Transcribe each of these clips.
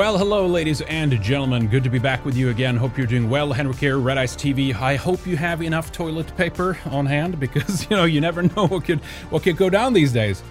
Well, hello, ladies and gentlemen. Good to be back with you again. Hope you're doing well. Henrik here, Red Ice TV. I hope you have enough toilet paper on hand because, you never know what could go down these days.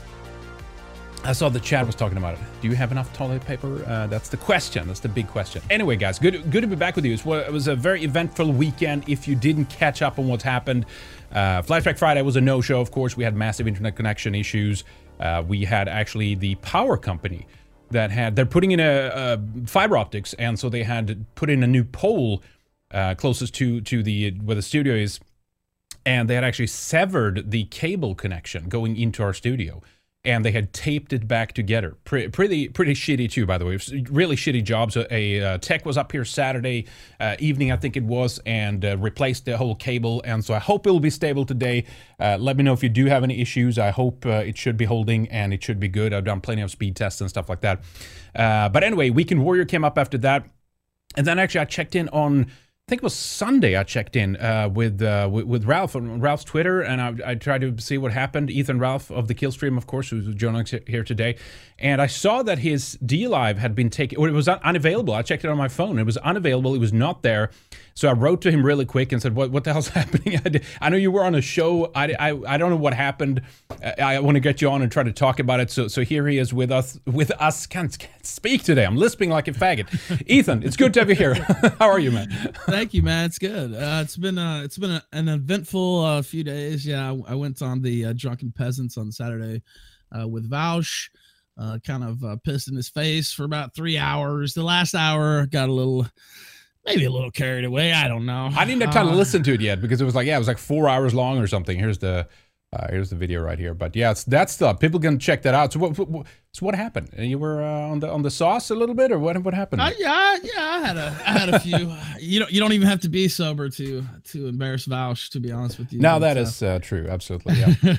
I saw the chat was talking about it. Do you have enough toilet paper? That's the question. That's the big question. Anyway, guys, good to be back with you. It was a very eventful weekend. If you didn't catch up on what's happened, Flashback Friday was a no-show, of course. We had massive internet connection issues. We had actually the power company they're putting in a fiber optics, and so they had put in a new pole closest to where the studio is, and they had actually severed the cable connection going into our studio, and they had taped it back together. Pretty shitty too, by the way. It was a really shitty job. So a tech was up here Saturday evening, I think it was, and replaced the whole cable. And so I hope it will be stable today. Let me know if you do have any issues. I hope it should be holding and it should be good. I've done plenty of speed tests and stuff like that. But anyway, Weekend Warrior came up after that. And then actually I checked in on, I think it was Sunday, I checked in with Ralph on Ralph's Twitter, and I tried to see what happened. Ethan Ralph of the Killstream, of course, who's joining us here today. And I saw that his DLive had been taken, or it was unavailable. I checked it on my phone. It was unavailable. It was not there. So I wrote to him really quick and said, what the hell's happening? I know you were on a show. I don't know what happened. I want to get you on and try to talk about it. So here he is with us. Can't speak today. I'm lisping like a faggot. Ethan, it's good to have you here. How are you, man? Thank you, man. It's good. It's been an eventful few days. Yeah, I went on the Drunken Peasants on Saturday with Vaush. Kind of pissed in his face for about 3 hours. The last hour got maybe a little carried away. I don't know. I didn't have time to listen to it yet because it was like 4 hours long or something. Here's the video right here. But yeah, it's that stuff. People can check that out. So what happened? You were on the sauce a little bit, or what happened? Yeah, I had a few. You don't even have to be sober to embarrass Vaush, to be honest with you. No, that is true. Absolutely.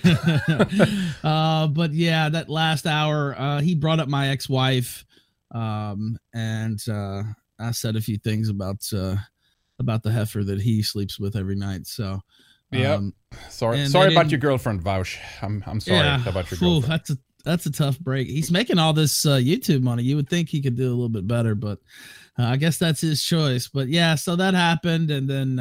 Yeah. But yeah, that last hour, he brought up my ex-wife, and I said a few things about the heifer that he sleeps with every night. So yeah, sorry about your girlfriend, Vaush. I'm sorry about your girlfriend. That's a tough break. He's making all this YouTube money. You would think he could do a little bit better, but I guess that's his choice. But yeah, so that happened, and then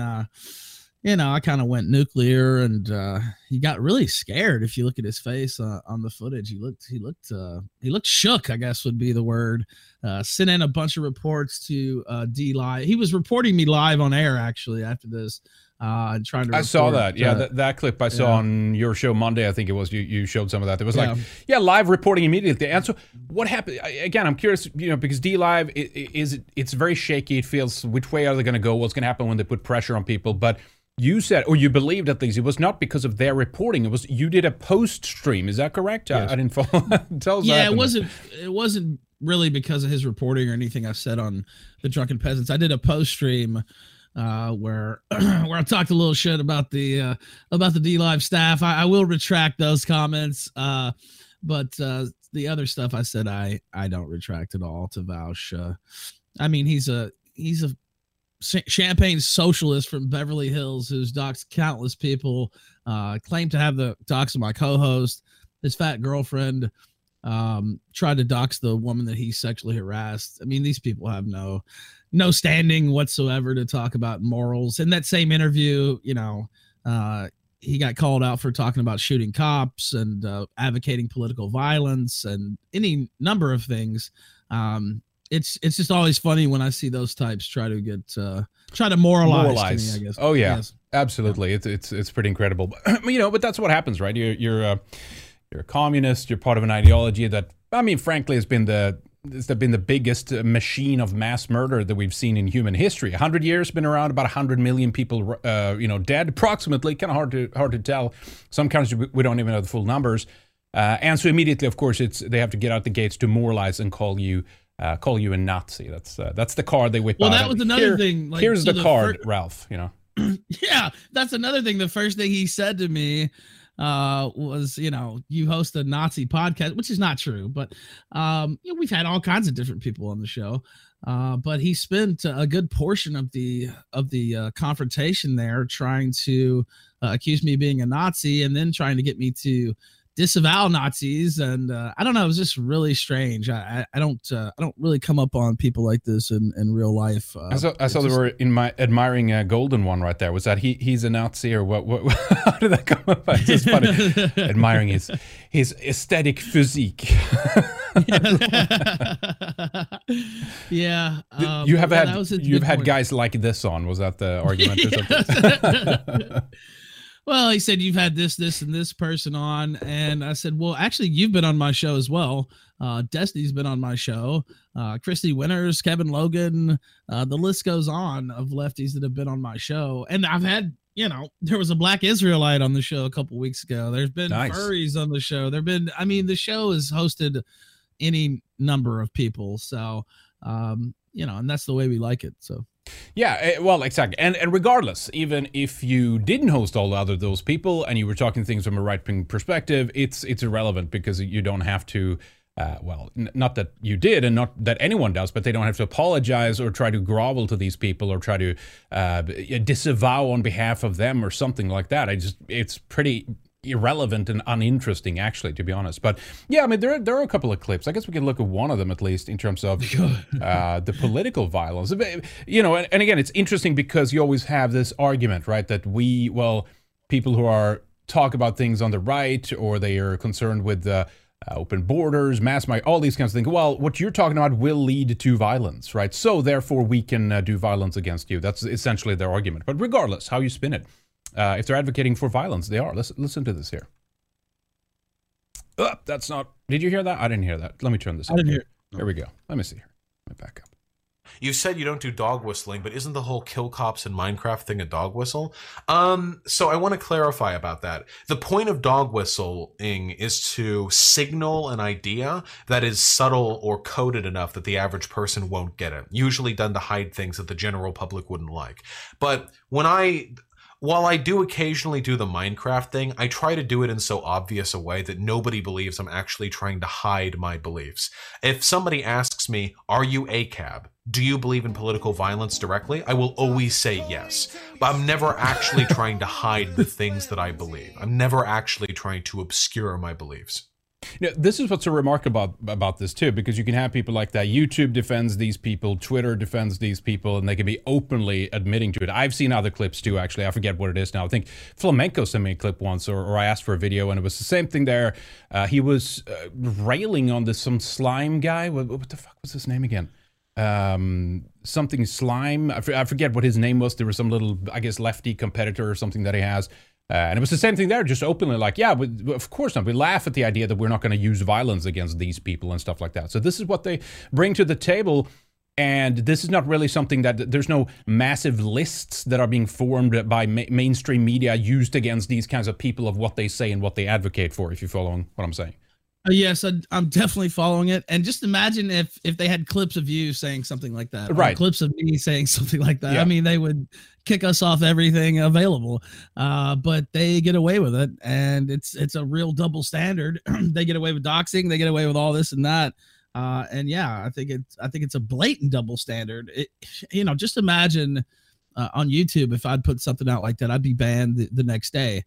I kind of went nuclear, and he got really scared. If you look at his face on the footage, he looked shook, I guess would be the word. Sent in a bunch of reports to DLive. He was reporting me live on air actually after this. Trying to report, I saw that. Yeah, that clip I saw on your show Monday. I think it was you showed some of that. It was live reporting immediately. And so what happened? Again, I'm curious. Because DLive it's very shaky. It feels which way are they going to go? What's going to happen when they put pressure on people? But you said, or you believed at least, it was not because of their reporting. It was you did a post stream. Is that correct? Yes. I didn't follow. Tell us. Yeah, it wasn't really because of his reporting or anything I said on the Drunken Peasants. I did a post stream where I talked a little shit about the DLive staff. I will retract those comments, but the other stuff I said I don't retract at all to Vaush. I mean, he's a champagne socialist from Beverly Hills who's doxed countless people, claimed to have the dox of my co-host. His fat girlfriend tried to dox the woman that he sexually harassed. I mean, these people have no standing whatsoever to talk about morals. In that same interview, he got called out for talking about shooting cops and advocating political violence and any number of things. It's just always funny when I see those types try to moralize. To me, I guess. Oh yeah, yes. Absolutely. Yeah. It's pretty incredible. But that's what happens, right? You're a communist. You're part of an ideology that, I mean, frankly, has been the biggest machine of mass murder that we've seen in human history. 100 years, been around, about 100 million people, dead, approximately. Kind of hard to tell. Some countries we don't even know the full numbers. And so immediately, of course, they have to get out the gates to moralize and call you a Nazi. That's the card they whip out. Well, that was another thing. Here's the card, Ralph. Yeah, that's another thing. The first thing he said to me was, you host a Nazi podcast, which is not true, but we've had all kinds of different people on the show. But he spent a good portion of the confrontation there trying to accuse me of being a Nazi, and then trying to get me to disavow Nazis, and I don't know. It was just really strange. I don't really come up on people like this in real life. I saw they were admiring a golden one right there. Was that he's a Nazi or what? How did that come up? It's just funny. Admiring his aesthetic physique. Yeah. You've had guys like this on. Was that the argument or something? Well, he said, you've had this, and this person on. And I said, well, actually, you've been on my show as well. Destiny's been on my show. Christy Winters, Kevin Logan, the list goes on of lefties that have been on my show. And I've had, there was a Black Israelite on the show a couple weeks ago. There's been furries on the show. The show has hosted any number of people. So, and that's the way we like it. So. Yeah, well, exactly. And regardless, even if you didn't host all those people and you were talking things from a right-wing perspective, it's irrelevant because you don't have to, not that you did and not that anyone does, but they don't have to apologize or try to grovel to these people or try to disavow on behalf of them or something like that. It's pretty irrelevant and uninteresting, actually, to be honest. But yeah, I mean, there are a couple of clips. I guess we can look at one of them at least in terms of the political violence. And again, it's interesting because you always have this argument, right, that people who talk about things on the right, or they are concerned with open borders, mass migration, all these kinds of things. Well, what you're talking about will lead to violence, right? So therefore, we can do violence against you. That's essentially their argument. But regardless, how you spin it. If they're advocating for violence, they are. Listen to this here. That's not... Did you hear that? I didn't hear that. Let me turn this up. I didn't hear it. Here we go. Let me see here. Let me back up. You said you don't do dog whistling, but isn't the whole kill cops in Minecraft thing a dog whistle? So I want to clarify about that. The point of dog whistling is to signal an idea that is subtle or coded enough that the average person won't get it. Usually done to hide things that the general public wouldn't like. But while I do occasionally do the Minecraft thing, I try to do it in so obvious a way that nobody believes I'm actually trying to hide my beliefs. If somebody asks me, are you ACAB? Do you believe in political violence directly? I will always say yes. But I'm never actually trying to hide the things that I believe. I'm never actually trying to obscure my beliefs. This is what's so remarkable about this too, because you can have people like that. YouTube defends these people, Twitter defends these people, and they can be openly admitting to it. I've seen other clips too, actually. I forget what it is now. I think Flamenco sent me a clip once, or I asked for a video, and it was the same thing there. He was railing on some slime guy. What the fuck was his name again? Something slime. I forget what his name was. There was some little, I guess, lefty competitor or something that he has. And it was the same thing there, just openly like, yeah, of course not. We laugh at the idea that we're not going to use violence against these people and stuff like that. So this is what they bring to the table. And this is not really something that there's no massive lists that are being formed by mainstream media used against these kinds of people of what they say and what they advocate for, if you're following what I'm saying. Yes, I'm definitely following it. And just imagine if they had clips of you saying something like that, right? Clips of me saying something like that. Yeah. I mean, they would kick us off everything available, but they get away with it, and it's a real double standard. They get away with doxing, they get away with all this and that, and yeah, I think it's a blatant double standard. Just imagine on YouTube if I'd put something out like that, I'd be banned the next day.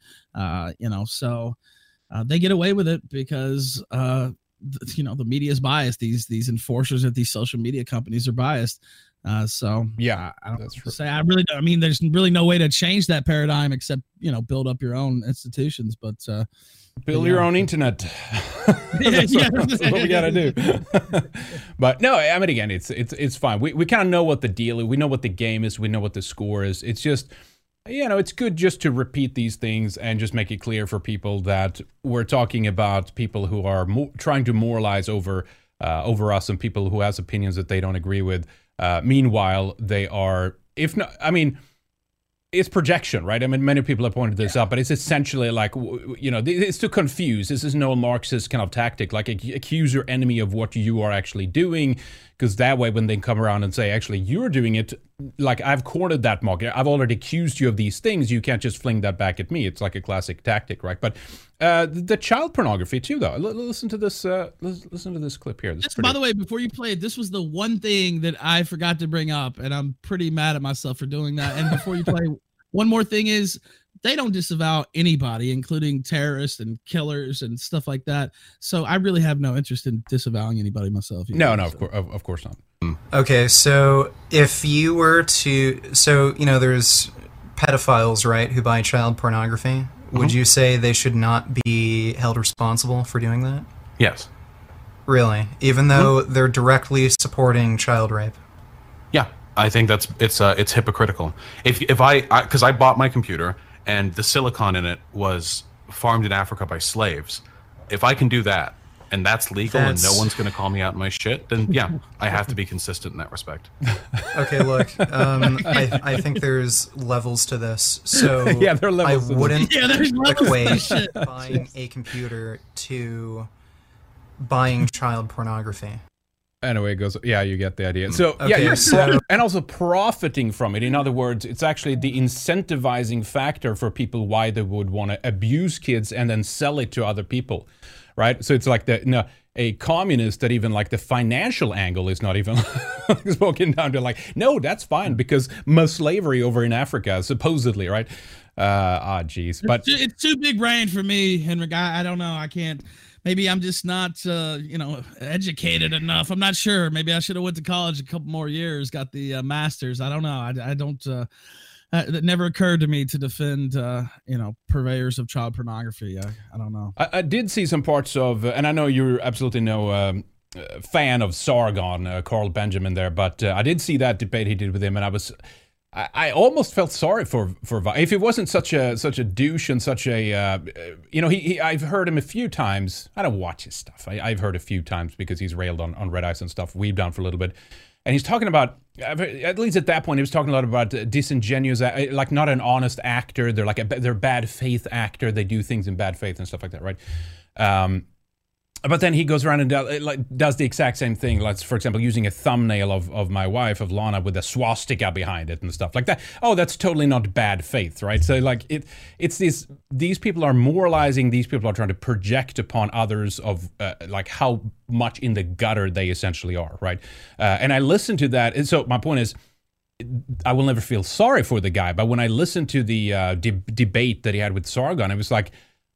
So. They get away with it because, the media is biased. These enforcers at these social media companies are biased. So yeah, I don't that's true. Say I really. I mean, there's really no way to change that paradigm except build up your own institutions. But build your own internet. That's what we gotta do. But no, I mean, again, it's fine. We kind of know what the deal is. We know what the game is. We know what the score is. It's just. It's good just to repeat these things and just make it clear for people that we're talking about people who are trying to moralize over us and people who has opinions that they don't agree with. Meanwhile, they are, if not, I mean, it's projection, right? I mean, many people have pointed this out, but it's essentially like, it's to confuse. This is no Marxist kind of tactic, like accuse your enemy of what you are actually doing, because that way when they come around and say, actually, you're doing it, like I've cornered that market. I've already accused you of these things. You can't just fling that back at me. It's like a classic tactic, right? But the child pornography too, though. Listen to this. Listen to this clip here. By the way, before you play it, this was the one thing that I forgot to bring up, and I'm pretty mad at myself for doing that. And before you play, one more thing is they don't disavow anybody, including terrorists and killers and stuff like that. So I really have no interest in disavowing anybody myself either, No, so. of course not. Okay, so if you were to, there's pedophiles, right, who buy child pornography. Would you say they should not be held responsible for doing that? Yes. Really? Even though they're directly supporting child rape? Yeah, I think it's hypocritical. If I bought my computer and the silicon in it was farmed in Africa by slaves, if I can do that and that's legal and no one's going to call me out on my shit, then yeah, I have to be consistent in that respect. Okay, look, I think there's levels to this. So yeah, there are levels. I wouldn't there's equate buying a computer to buying child pornography. Anyway, it goes. Yeah, you get the idea. So Okay, yeah, you're so- and also profiting from it. In other words, it's actually the incentivizing factor for people why they would want to abuse kids and then sell it to other people, right? So it's like a communist that even like the financial angle is not even spoken down to. Like, no, that's fine because slavery over in Africa, supposedly, right? Geez, but It's too big brain for me, Henrik. I don't know. I can't. Maybe I'm just not, educated enough. I'm not sure. Maybe I should have went to college a couple more years, got the master's. I don't know. I don't. It never occurred to me to defend, purveyors of child pornography. I don't know. I did see some parts of, and I know you're absolutely no fan of Sargon, Carl Benjamin there, but I did see that debate he did with him, and I almost felt sorry for if he wasn't such a douche and such a I've heard him a few times. I don't watch his stuff. I've heard a few times because he's railed on Red Ice and stuff. We've done for a little bit, and he's talking about, at least at that point, he was talking a lot about disingenuous, like not an honest actor. They're like they're bad faith actor. They do things in bad faith and stuff like that, right? But then he goes around and does the exact same thing. Like, for example, using a thumbnail of my wife, of Lana, with a swastika behind it and stuff like that. Oh, that's totally not bad faith, right? So like it's these people are moralizing. These people are trying to project upon others of like how much in the gutter they essentially are, right? And I listened to that. And so my point is, I will never feel sorry for the guy. But when I listened to the debate that he had with Sargon, it was like,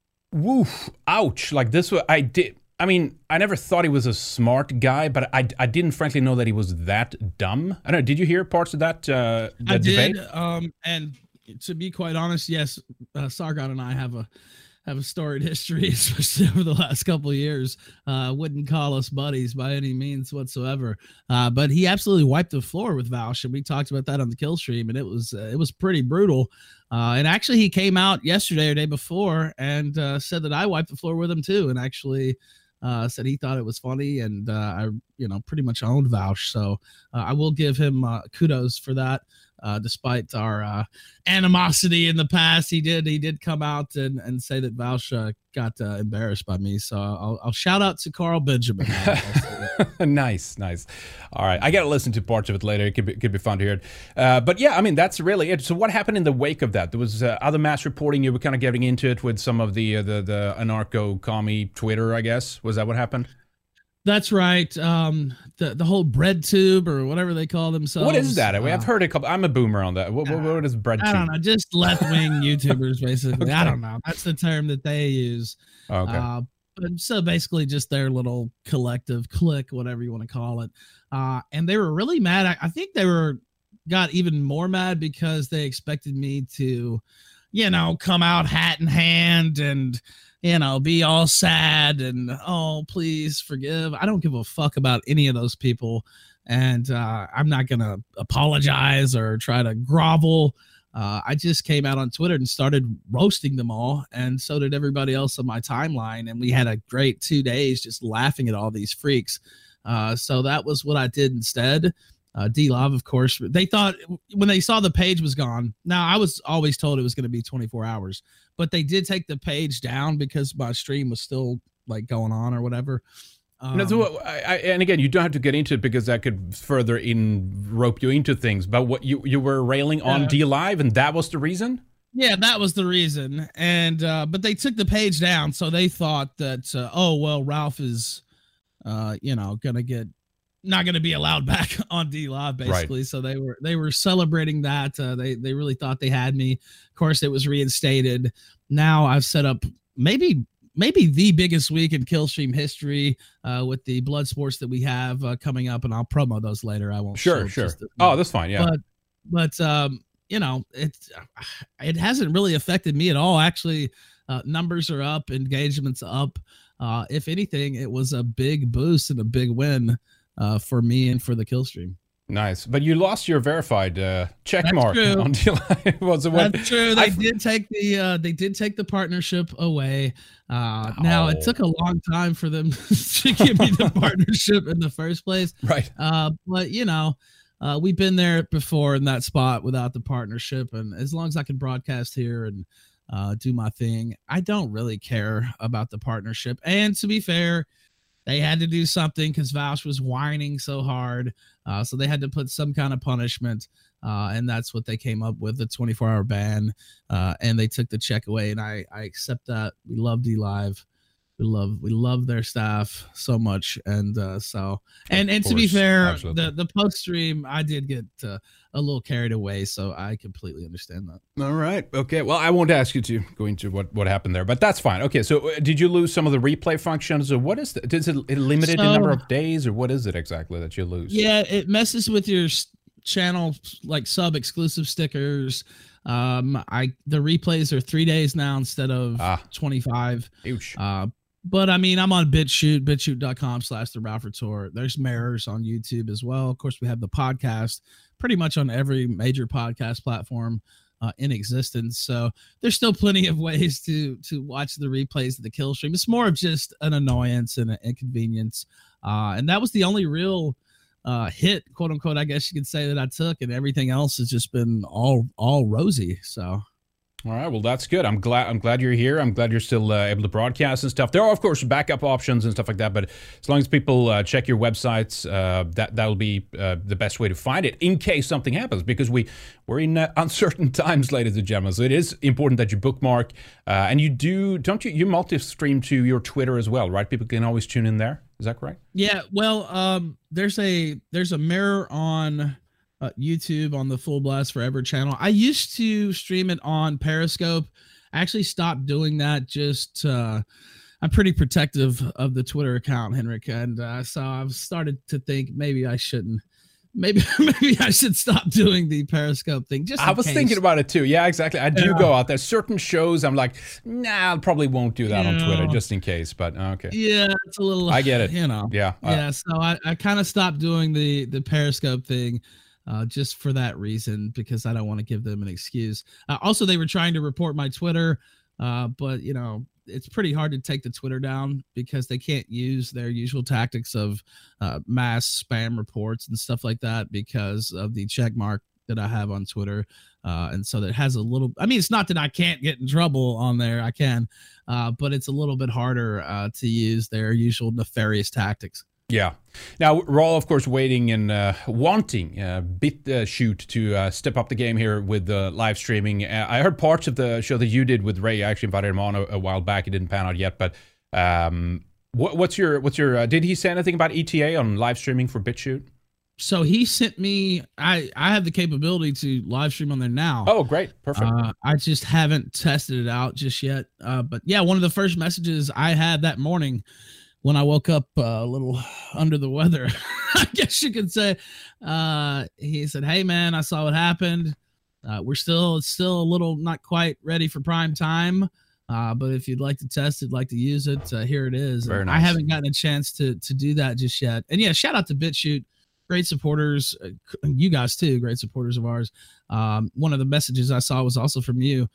woof, ouch. Like this, I mean, I never thought he was a smart guy, but I didn't frankly know that he was that dumb. I don't know. Did you hear parts of that I debate? did. And to be quite honest, yes, Sargon and I have a storied history, especially over the last couple of years. Wouldn't call us buddies by any means whatsoever. But he absolutely wiped the floor with Vaush, and we talked about that on the kill stream, and it was pretty brutal. And actually, he came out yesterday or day before and said that I wiped the floor with him too, and actually said he thought it was funny, and I pretty much owned Vaush. So I will give him kudos for that. Despite our animosity in the past, he did come out and say that Vaush got embarrassed by me. So I'll shout out to Carl Benjamin. Nice. All right, I got to listen to parts of it later. It could be fun to hear it. But yeah, I mean, that's really it. So what happened in the wake of that? There was other mass reporting. You were kind of getting into it with some of the anarcho-commie Twitter, I guess. Was that what happened? That's right. The whole bread tube or whatever they call themselves. What is that? I've heard a couple. I'm a boomer on that. What is bread tube? I don't know. Just left-wing YouTubers, basically. Okay. I don't know. That's the term that they use. Okay. But so basically just their little collective clique, whatever you want to call it. And they were really mad. I think they got even more mad because they expected me to, come out hat in hand and, be all sad and, oh, please forgive. I don't give a fuck about any of those people. And I'm not going to apologize or try to grovel. I just came out on Twitter and started roasting them all. And so did everybody else on my timeline. And we had a great 2 days just laughing at all these freaks. So that was what I did instead. D-Love, of course, they thought when they saw the page was gone. Now, I was always told it was going to be 24 hours, but they did take the page down because my stream was still like going on or whatever. And again, you don't have to get into it because that could further rope you into things. But what you were railing on D-Live, and that was the reason? Yeah, that was the reason. And but they took the page down, so they thought that Ralph is gonna get not going to be allowed back on D Live, basically. Right. So they were celebrating that. They really thought they had me. Of course, it was reinstated. Now I've set up maybe the biggest week in Killstream history with the blood sports that we have coming up, and I'll promo those later. I won't. Sure. Oh, that's fine. Yeah. But you know, it hasn't really affected me at all. Actually, numbers are up, engagements up. If anything, it was a big boost and a big win for me and for the Killstream. Nice, but you lost your verified check mark on DLive. That's true. They did take the partnership away. Now it took a long time for them to give me the partnership in the first place. Right. But you know, we've been there before in that spot without the partnership, and as long as I can broadcast here and do my thing, I don't really care about the partnership. And to be fair, they had to do something because Vouch was whining so hard. So they had to put some kind of punishment. And that's what they came up with, the 24-hour ban. And they took the check away. And I accept that. We love DLive. We love their staff so much. And so to be fair, absolutely. the post stream, I did get a little carried away, so I completely understand that. All right. Okay. Well, I won't ask you to go into what happened there, but that's fine. Okay. So did you lose some of the replay functions, or what is it? Is it limited in number of days, or what is it exactly that you lose? Yeah, it messes with your channel, like sub exclusive stickers. The replays are 3 days now instead of 25. Huge. But I mean, I'm on BitChute, bitchute.com/The Ralph Retort. There's mirrors on YouTube as well. Of course, we have the podcast pretty much on every major podcast platform in existence. So there's still plenty of ways to watch the replays of the Killstream. It's more of just an annoyance and an inconvenience. And that was the only real hit, quote unquote, I guess you could say, that I took, and everything else has just been all rosy. So. All right, well, that's good. I'm glad you're here. I'm glad you're still able to broadcast and stuff. There are, of course, backup options and stuff like that, but as long as people check your websites, that'll be the best way to find it in case something happens, because we're in uncertain times, ladies and gentlemen. So it is important that you bookmark, and you multi-stream to your Twitter as well, right? People can always tune in there. Is that correct? Yeah. Well, there's a mirror on YouTube on the Full Blast Forever channel. I used to stream it on Periscope. I actually stopped doing that. Just I'm pretty protective of the Twitter account, Henrik, and so I've started to think maybe I shouldn't. Maybe I should stop doing the Periscope thing. Just I was thinking about it too. Yeah, exactly. I do go out there. Certain shows, I'm like, nah, I probably won't do that on Twitter just in case. But okay. Yeah, it's a little. I get it. Yeah. Yeah. So I kind of stopped doing the Periscope thing. Just for that reason, because I don't want to give them an excuse. Also, they were trying to report my Twitter, but you know, it's pretty hard to take the Twitter down because they can't use their usual tactics of mass spam reports and stuff like that because of the check mark that I have on Twitter. And so that has a little, I mean, it's not that I can't get in trouble on there. I can, but it's a little bit harder to use their usual nefarious tactics. Yeah. Now, we're all, of course, waiting and wanting BitChute to step up the game here with live streaming. I heard parts of the show that you did with Ray. I actually invited him on a while back. It didn't pan out yet. But what's your did he say anything about ETA on live streaming for BitChute? So he sent me, I have the capability to live stream on there now. Oh, great. Perfect. I just haven't tested it out just yet. But yeah, one of the first messages I had that morning when I woke up a little under the weather, I guess you could say, he said, "Hey man, I saw what happened. It's still a little not quite ready for prime time. But if you'd like to test it, like to use it, here it is." Very nice. I haven't gotten a chance to do that just yet. And yeah, shout out to BitChute, great supporters. You guys too, great supporters of ours. One of the messages I saw was also from you.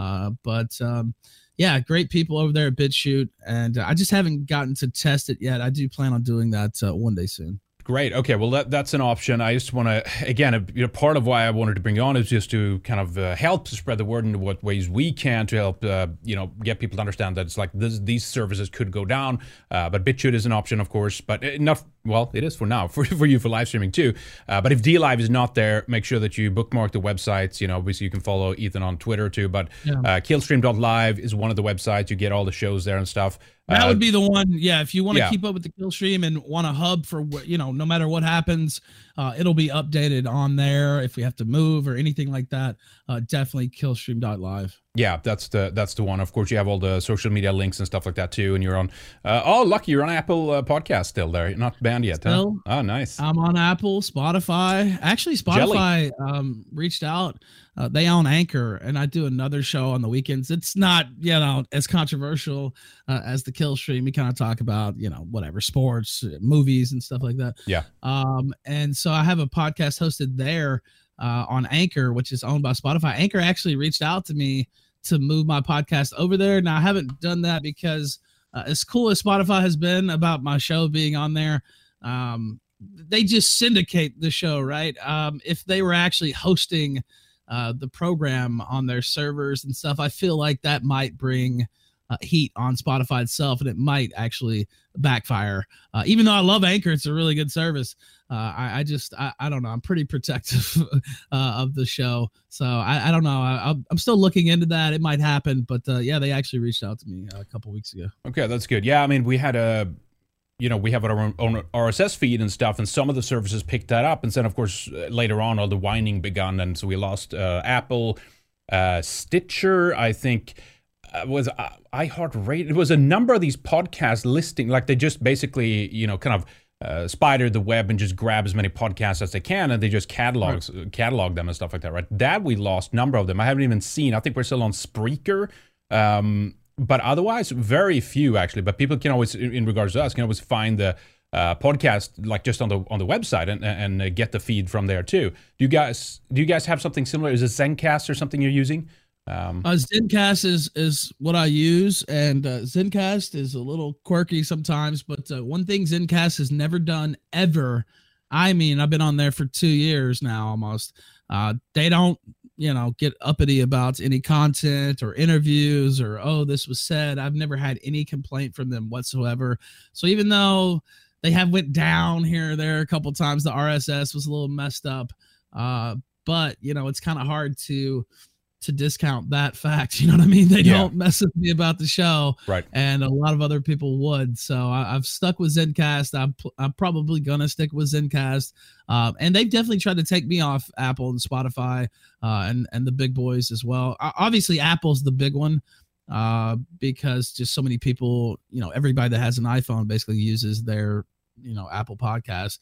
Yeah, great people over there at BitChute, and I just haven't gotten to test it yet. I do plan on doing that one day soon. Great. Okay. Well, that's an option. I just want to, again, part of why I wanted to bring you on is just to kind of help to spread the word in what ways we can to help, get people to understand that it's like these services could go down. But BitChute is an option, of course. But enough Well, it is for now, for you for live streaming too. But if DLive is not there, make sure that you bookmark the websites. Obviously you can follow Ethan on Twitter too, but Killstream.live is one of the websites. You get all the shows there and stuff. That would be the one. Yeah. If you want to keep up with the Killstream and want a hub for, no matter what happens, it'll be updated on there. If we have to move or anything like that, definitely Killstream.live. Yeah, that's the one. Of course, you have all the social media links and stuff like that too. And you're on, lucky you're on Apple Podcast still there. You're not banned yet, still, huh? Oh, nice. I'm on Apple, Spotify. Actually, Spotify reached out. They own Anchor, and I do another show on the weekends. It's not, as controversial as the Killstream. We kind of talk about, whatever, sports, movies, and stuff like that. Yeah. And so I have a podcast hosted there on Anchor, which is owned by Spotify. Anchor actually reached out to me to move my podcast over there. Now, I haven't done that because as cool as Spotify has been about my show being on there, they just syndicate the show, right? If they were actually hosting the program on their servers and stuff, I feel like that might bring heat on Spotify itself, and it might actually backfire. Even though I love Anchor, it's a really good service. I don't know. I'm pretty protective of the show, so I don't know. I'm still looking into that. It might happen, but they actually reached out to me a couple weeks ago. Okay, that's good. Yeah, I mean, we had we have our own RSS feed and stuff, and some of the services picked that up. And then, of course, later on, all the whining begun, and so we lost Apple, Stitcher, I think, was iHeartRadio. It was a number of these podcasts listing, like they just basically, kind of spider the web and just grab as many podcasts as they can, and they just catalog them and stuff like that, right? That we lost, number of them. I haven't even seen. I think we're still on Spreaker. But otherwise, very few actually. But people can always, in regards to us, can always find the podcast like just on the website and get the feed from there too. Do you guys have something similar? Is it Zencast or something you're using? Zencast is what I use, and Zencast is a little quirky sometimes. But one thing Zencast has never done ever. I mean, I've been on there for 2 years now almost. They don't get uppity about any content or interviews or, this was said. I've never had any complaint from them whatsoever. So even though they have went down here or there a couple times, the RSS was a little messed up. But it's kind of hard to discount that fact. You know what I mean? They don't mess with me about the show. Right. And a lot of other people would. So I've stuck with Zencast. I'm probably going to stick with Zencast. And they've definitely tried to take me off Apple and Spotify and the big boys as well. Obviously, Apple's the big one because just so many people, everybody that has an iPhone basically uses their Apple Podcast.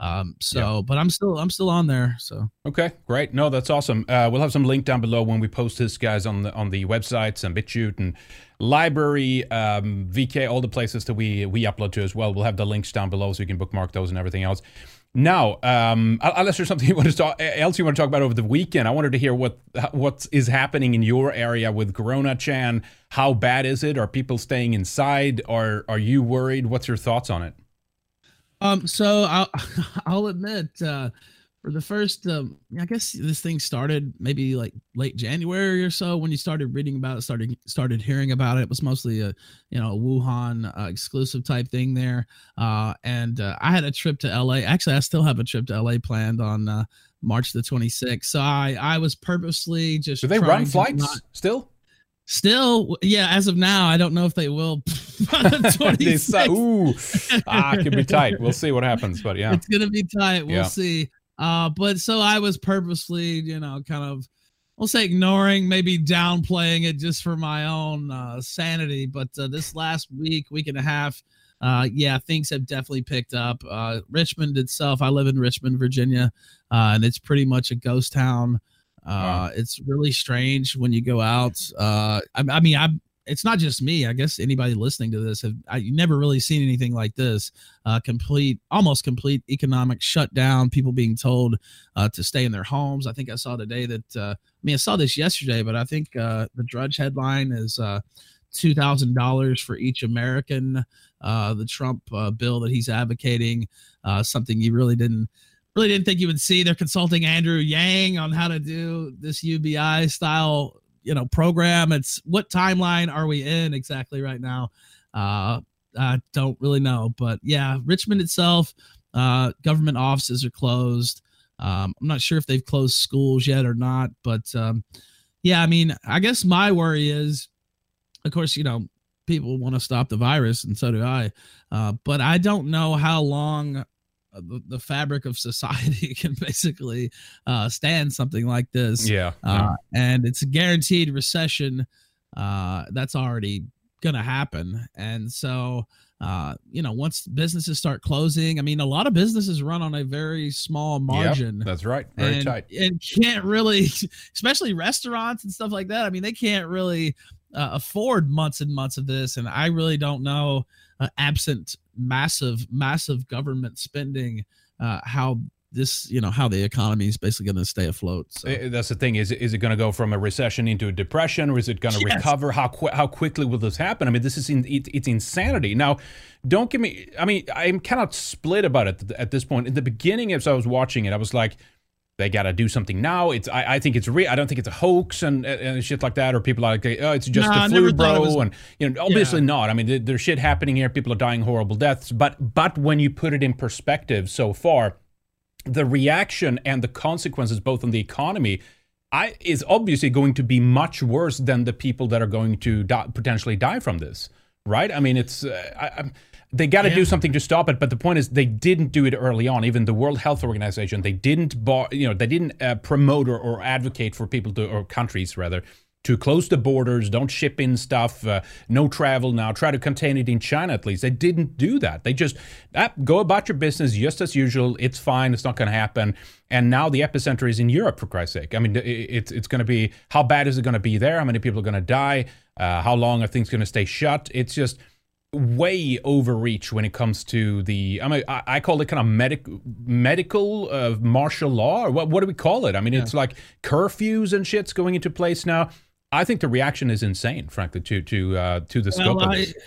But I'm still on there. So okay, great. No, that's awesome. We'll have some link down below when we post this, guys, on the websites and BitChute and Library, VK, all the places that we upload to as well. We'll have the links down below so you can bookmark those and everything else. Now, unless there's something else you want to talk about over the weekend, I wanted to hear what is happening in your area with Corona, Chan. How bad is it? Are people staying inside? Are you worried? What's your thoughts on it? So I'll admit, for the first, I guess this thing started maybe like late January or so when you started reading about it, started hearing about it. It was mostly a Wuhan exclusive type thing there. And I had a trip to LA. Actually, I still have a trip to LA planned on March the 26th. So I was purposely just. Do they run flights still? Still, yeah. As of now, I don't know if they will. Could be tight. We'll see what happens, but yeah, it's gonna be tight. We'll see. But so I was purposely, kind of, we'll say ignoring, maybe downplaying it just for my own sanity. But this last week and a half, things have definitely picked up. Richmond itself, I live in Richmond, Virginia, and it's pretty much a ghost town. It's really strange when you go out. It's not just me. I guess anybody listening to this, you never really seen anything like this. Almost complete economic shutdown. People being told to stay in their homes. I think I saw today that. I saw this yesterday, but I think the Drudge headline is $2,000 for each American. The Trump bill that he's advocating, something you really didn't think you would see. They're consulting Andrew Yang on how to do this UBI style, program. It's what timeline are we in exactly right now? I don't really know, but yeah, Richmond itself, government offices are closed. I'm not sure if they've closed schools yet or not, but yeah, I mean, I guess my worry is, of course, people want to stop the virus, and so do I. But I don't know how long the fabric of society can basically stand something like this. Yeah. And it's a guaranteed recession that's already going to happen. And so, once businesses start closing, I mean, a lot of businesses run on a very small margin. Yep, that's right. Very tight. And can't really, especially restaurants and stuff like that. I mean, they can't really afford months and months of this. And I really don't know, absent massive government spending, how this, how the economy is basically going to stay afloat. So. That's the thing. Is it going to go from a recession into a depression, or is it going to recover? How quickly will this happen? I mean, this is it's insanity. Now, don't give me. I mean, I'm kind of split about it at this point. In the beginning, as I was watching it, I was like, they got to do something now. I think it's real. I don't think it's a hoax and shit like that. Or people are like, oh, it's just the flu, bro. And obviously not. I mean, there's shit happening here. People are dying horrible deaths. But when you put it in perspective, so far, the reaction and the consequences, both on the economy, is obviously going to be much worse than the people that are going to potentially die from this, right? I mean, it's they got to do something to stop it. But the point is, they didn't do it early on. Even the World Health Organization, they didn't promote or advocate for people or countries rather, to close the borders, don't ship in stuff, no travel now, try to contain it in China at least. They didn't do that. They just go about your business just as usual. It's fine. It's not going to happen. And now the epicenter is in Europe, for Christ's sake. I mean, it's going to be, how bad is it going to be there? How many people are going to die? How long are things going to stay shut? It's just way overreach when it comes to the, I mean, I call it kind of medical martial law, or what do we call it? I mean, it's like curfews and shit's going into place now. I think the reaction is insane, frankly, to the scope of this.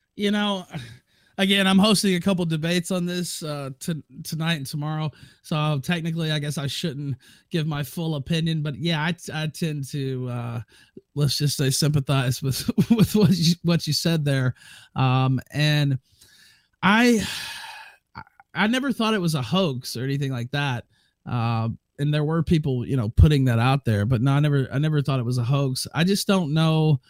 Again, I'm hosting a couple debates on this tonight and tomorrow, so technically, I guess I shouldn't give my full opinion. But yeah, I tend to let's just say sympathize with what you said there, and I never thought it was a hoax or anything like that. And there were people, putting that out there, but no, I never thought it was a hoax. I just don't know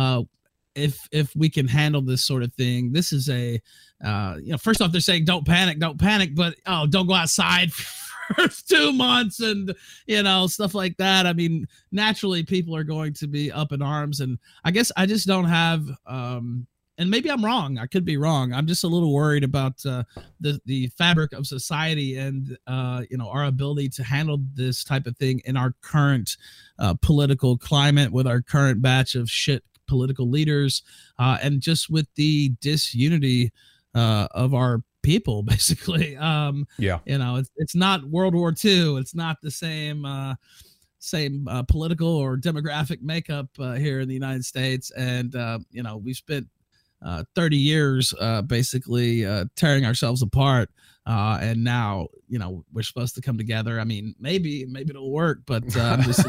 if we can handle this sort of thing. This is a, first off, they're saying don't panic, but don't go outside for 2 months and stuff like that. I mean, naturally, people are going to be up in arms, and I guess I just don't have. And maybe I'm wrong. I could be wrong. I'm just a little worried about the fabric of society and our ability to handle this type of thing in our current political climate with our current batch of shit political leaders, and just with the disunity of our people, basically. It's not World War II. It's not the same political or demographic makeup here in the United States, and we've spent 30 years basically tearing ourselves apart, and now we're supposed to come together. I mean, maybe it'll work, but I'm just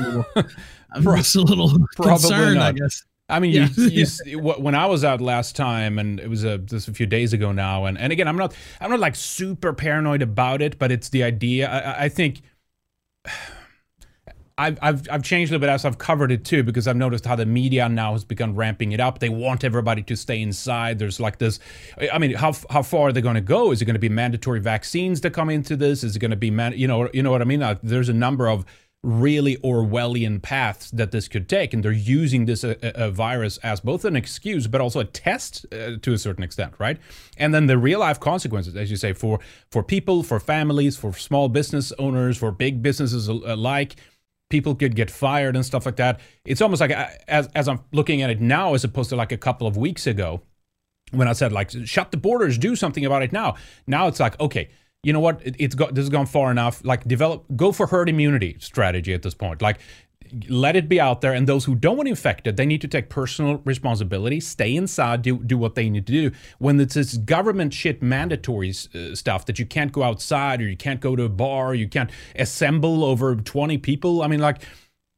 a little concerned, I guess. I mean, when I was out last time, and it was just a few days ago now, and again, I'm not like super paranoid about it, but it's the idea. I think I've changed a little bit as I've covered it too, because I've noticed how the media now has begun ramping it up. They want everybody to stay inside. There's like this. I mean, how far are they going to go? Is it going to be mandatory vaccines that come into this? Is it going to be you know what I mean? There's a number of really Orwellian paths that this could take, and they're using this a virus as both an excuse but also a test to a certain extent, right? And then the real life consequences, as you say, for people, for families, for small business owners, for big businesses alike. People could get fired and stuff like that. It's almost like, as I'm looking at it now, as opposed to like a couple of weeks ago, when I said like, shut the borders, do something about it now. Now it's like, okay, you know what? This has gone far enough. Like, go for herd immunity strategy at this point. Like, let it be out there, and those who don't want infected, they need to take personal responsibility, stay inside, do what they need to do. When it's this government shit mandatory stuff that you can't go outside, or you can't go to a bar, you can't assemble over 20 people. I mean, like,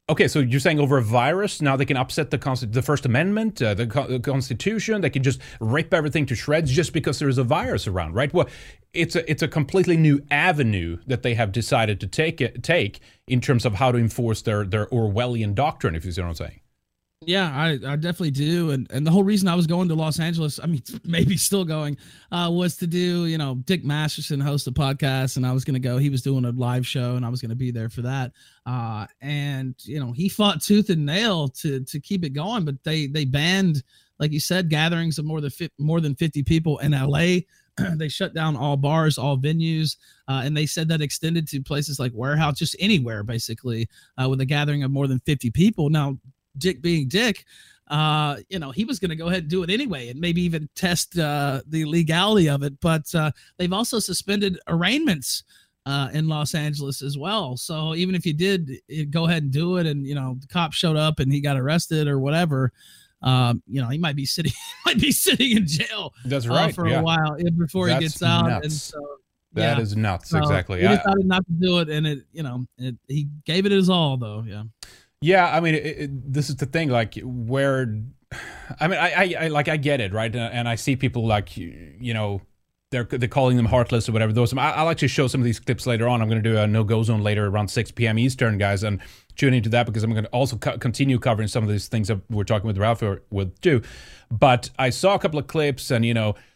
Okay, so you're saying over a virus, now they can upset the First Amendment, the Constitution. They can just rip everything to shreds just because there is a virus around, right? Well, it's a completely new avenue that they have decided to take in terms of how to enforce their Orwellian doctrine, if you see what I'm saying. Yeah, I definitely do. And the whole reason I was going to Los Angeles, I mean, maybe still going, was to do, Dick Masterson hosts a podcast, and I was going to go. He was doing a live show, and I was going to be there for that. And he fought tooth and nail to keep it going, but they banned, like you said, gatherings of more than 50 people in LA. They shut down all bars, all venues, and they said that extended to places like warehouse, just anywhere, basically, with a gathering of more than 50 people. Now, Dick being Dick, he was going to go ahead and do it anyway and maybe even test the legality of it. But they've also suspended arraignments in Los Angeles as well. So even if you did go ahead and do it and, the cop showed up and he got arrested or whatever, he might be sitting in jail. That's right. For a while before he gets out. Nuts. And so that is nuts. So exactly. He decided not to do it. And he gave it his all though. Yeah. Yeah, I mean, this is the thing, like, where, I mean, I get it, right? And I see people like, they're calling them heartless or whatever. I'll actually show some of these clips later on. I'm going to do a no-go zone later around 6 p.m. Eastern, guys, and tune into that because I'm going to also continue covering some of these things that we're talking with Ralph with too. But I saw a couple of clips, and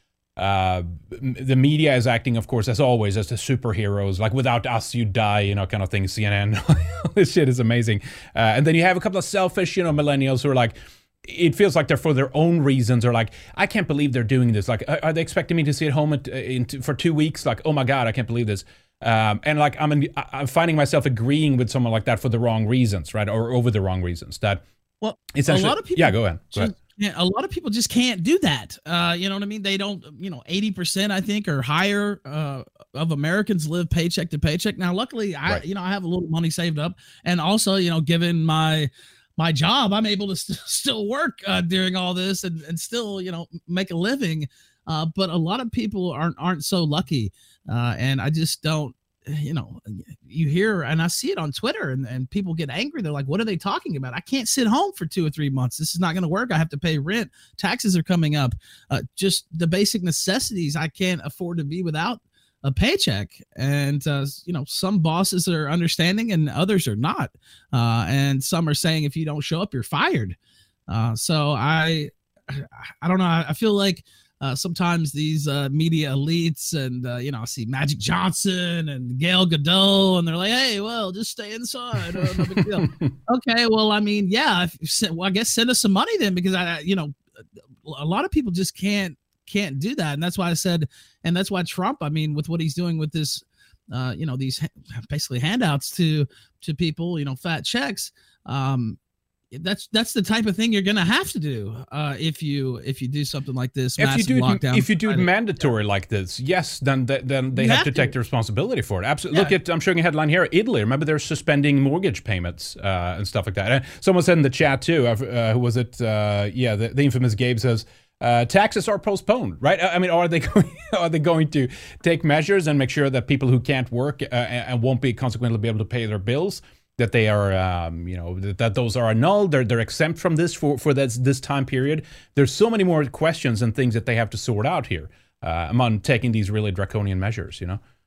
the media is acting, of course, as always, as the superheroes, like without us you die, kind of thing. CNN, this shit is amazing. And then you have a couple of selfish, millennials who are like, it feels like they're for their own reasons, or like, I can't believe they're doing this. Like, are they expecting me to sit home for 2 weeks? Like, oh my God, I can't believe this. And like, I'm finding myself agreeing with someone like that for the wrong reasons, right? Or over the wrong reasons. That, well, essentially, a lot of people, yeah, go ahead. Yeah, a lot of people just can't do that. You know what I mean? They don't, 80%, I think, or higher of Americans live paycheck to paycheck. Now, luckily, I have a little money saved up. And also, given my job, I'm able to still work during all this and still, make a living. But a lot of people aren't so lucky. And I just don't, you hear, and I see it on Twitter, and people get angry. They're like, what are they talking about? I can't sit home for 2 or 3 months. This is not going to work. I have to pay rent. Taxes are coming up. Just the basic necessities. I can't afford to be without a paycheck. And, some bosses are understanding and others are not. And some are saying, if you don't show up, you're fired. So I don't know. I feel like, sometimes these media elites and, I see Magic Johnson and Gail Godot, and they're like, hey, well, just stay inside. No big deal. Okay, well, I mean, yeah, I guess send us some money then, because a lot of people just can't do that. And that's why I said, and that's why Trump, I mean, with what he's doing with this, these basically handouts to people, fat checks, that's the type of thing you're gonna have to do if you do something like this. If you do it mandatory like this, yes, then they have to take the responsibility for it. Absolutely. Yeah. Look at, I'm showing a headline here. Italy. Remember, they're suspending mortgage payments and stuff like that. And someone said in the chat too. Who was it? The infamous Gabe says, taxes are postponed, right? I mean, are they going to take measures and make sure that people who can't work and won't be consequently be able to pay their bills, that they are, that those are annulled, they're exempt from this for this time period? There's so many more questions and things that they have to sort out here among taking these really draconian measures,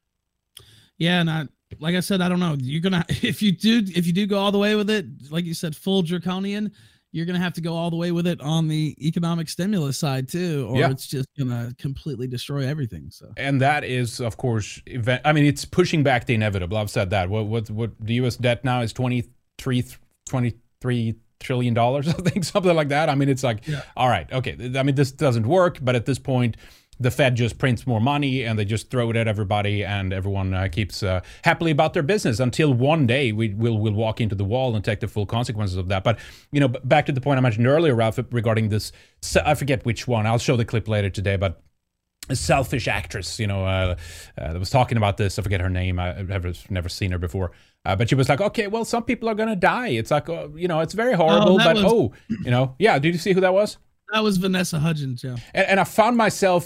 Yeah, and like I said, I don't know. You're gonna if you do go all the way with it, like you said, full draconian, you're gonna have to go all the way with it on the economic stimulus side too, or it's just gonna completely destroy everything. So, and that is, of course, it's pushing back the inevitable. I've said that. What the U.S. debt now is $23 trillion, I think, something like that. I mean, it's like, all right, okay. I mean, this doesn't work, but at this point, the Fed just prints more money and they just throw it at everybody, and everyone keeps happily about their business until one day we'll walk into the wall and take the full consequences of that. But, back to the point I mentioned earlier, Ralph, regarding this, I forget which one. I'll show the clip later today, but a selfish actress, that was talking about this. I forget her name. I've never seen her before. But she was like, okay, well, some people are going to die. It's like, it's very horrible, did you see who that was? That was Vanessa Hudgens, yeah. And I found myself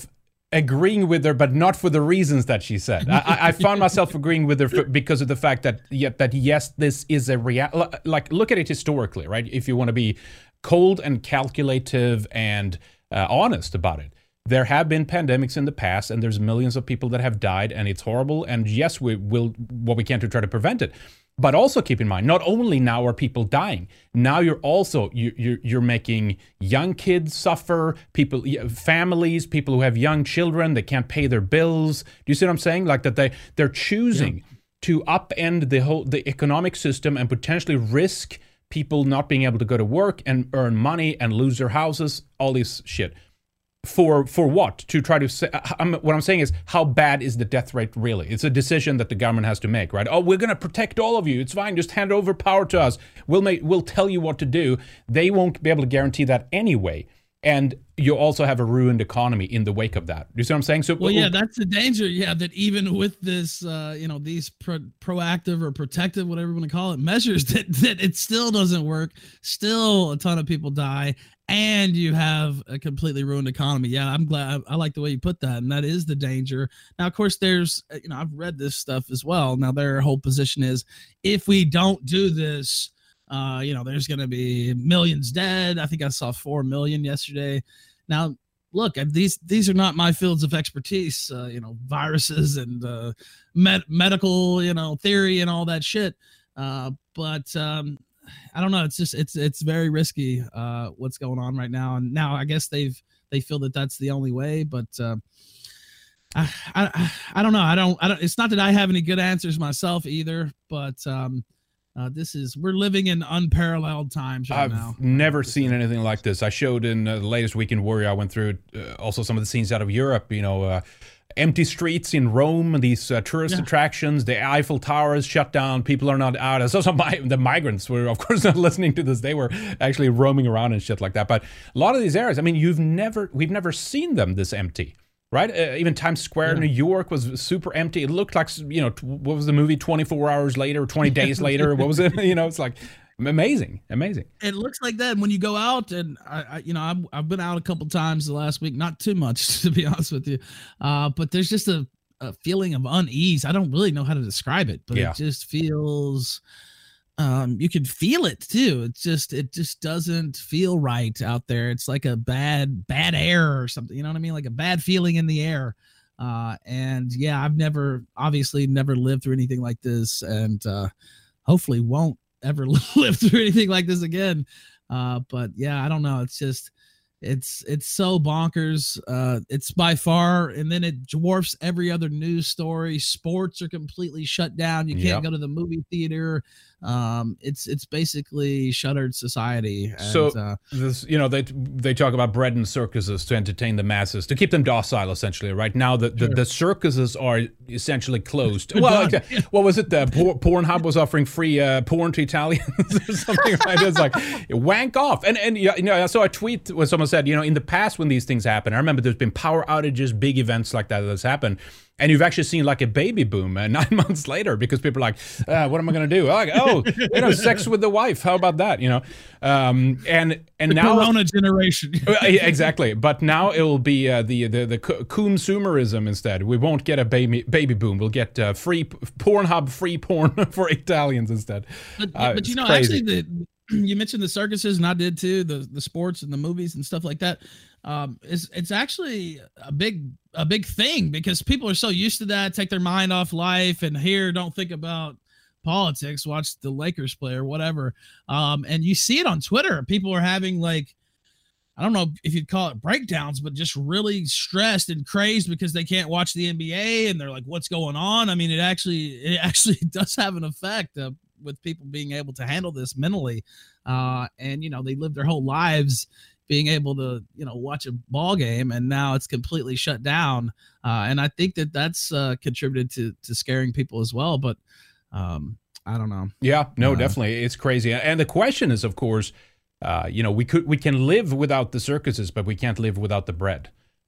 agreeing with her, but not for the reasons that she said. I found myself agreeing with her because of the fact that yes, this is a like, look at it historically, right? If you want to be cold and calculative and honest about it, there have been pandemics in the past, and there's millions of people that have died, and it's horrible. And yes, we will what we can to try to prevent it. But also keep in mind, not only now are people dying, now you're making young kids suffer, families, people who have young children, they can't pay their bills. Do you see what I'm saying? Like that they're choosing to upend the economic system and potentially risk people not being able to go to work and earn money and lose their houses, all this shit. For what? To try to say, what I'm saying is, how bad is the death rate really? It's a decision that the government has to make, right? Oh, we're going to protect all of you. It's fine. Just hand over power to us. We'll tell you what to do. They won't be able to guarantee that anyway. And you also have a ruined economy in the wake of that. You see what I'm saying? So, well, yeah, that's the danger. Yeah, that even with this, these proactive or protective, whatever you want to call it, measures, that it still doesn't work. Still, a ton of people die, and you have a completely ruined economy. Yeah, I'm glad. I like the way you put that, and that is the danger. Now, of course, there's, I've read this stuff as well. Now, their whole position is, if we don't do this, there's going to be millions dead. I think I saw 4 million yesterday. Now, look, these are not my fields of expertise, viruses and medical, theory and all that shit. But I don't know. It's just it's very risky what's going on right now. And now I guess they feel that that's the only way. But I don't know. I don't. It's not that I have any good answers myself either. But we're living in unparalleled times right now. I've never seen anything like this. I showed in the latest Weekend Warrior, I went through also some of the scenes out of Europe, empty streets in Rome, these tourist attractions, the Eiffel Tower is shut down, people are not out. So the migrants were, of course, not listening to this. They were actually roaming around and shit like that. But a lot of these areas, I mean, we've never seen them this empty. Right? Even Times Square, New York was super empty. It looked like, what was the movie, 24 hours later, 20 days later? What was it? It's like amazing. It looks like that when you go out, and I've been out a couple times the last week, not too much to be honest with you. But there's just a feeling of unease. I don't really know how to describe it, but it just feels, you can feel it too. It just doesn't feel right out there. It's like a bad air or something. You know what I mean? Like a bad feeling in the air. And yeah, I've never lived through anything like this, and hopefully won't ever live through anything like this again. But yeah, I don't know. It's just, it's so bonkers. It's by far, and then it dwarfs every other news story. Sports are completely shut down. You can't go to the movie theater. It's basically shuttered society. And, so they talk about bread and circuses to entertain the masses, to keep them docile, essentially. Right now, the circuses are essentially closed. Well, what was it? The Pornhub was offering free porn to Italians or something. Right? It's like, wank off. And I saw a tweet where someone said, in the past when these things happen, I remember there's been power outages, big events like that that's happened. And you've actually seen like a baby boom 9 months later, because people are like, what am I going to do? Like, sex with the wife. How about that? And the now Corona generation. Exactly. But now it will be the consumerism instead. We won't get a baby boom. We'll get free Pornhub, free porn for Italians instead. But actually, you mentioned the circuses, and I did too. The sports and the movies and stuff like that. It's actually a big thing, because people are so used to that, take their mind off life, and don't think about politics, watch the Lakers play or whatever. And you see it on Twitter. People are having, like, I don't know if you'd call it breakdowns, but just really stressed and crazed because they can't watch the NBA, and they're like, what's going on? I mean, it actually does have an effect with people being able to handle this mentally. And they live their whole lives being able to, watch a ball game, and now it's completely shut down. And I think that's contributed to scaring people as well. But I don't know. Yeah, no, definitely. It's crazy. And the question is, of course, we can live without the circuses, but we can't live without the bread.